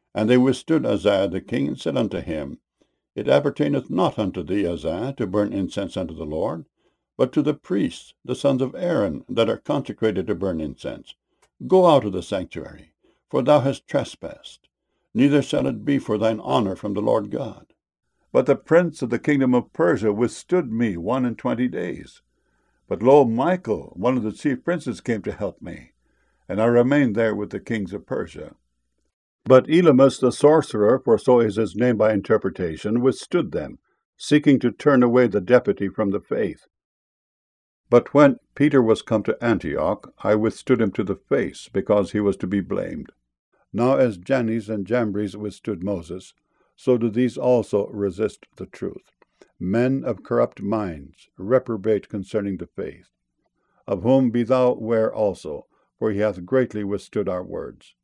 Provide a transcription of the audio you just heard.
And they withstood Uzziah the king, and said unto him, It appertaineth not unto thee, Uzziah, to burn incense unto the Lord, but to the priests, the sons of Aaron, that are consecrated to burn incense. Go out of the sanctuary, for thou hast trespassed, neither shall it be for thine honor from the Lord God. But the prince of the kingdom of Persia withstood me 21 days. But lo, Michael, one of the chief princes, came to help me, and I remained there with the kings of Persia. But Elymas the sorcerer, for so is his name by interpretation, withstood them, seeking to turn away the deputy from the faith. But when Peter was come to Antioch, I withstood him to the face, because he was to be blamed. Now as Jannes and Jambres withstood Moses, so do these also resist the truth. Men of corrupt minds, reprobate concerning the faith, of whom be thou ware also, for he hath greatly withstood our words.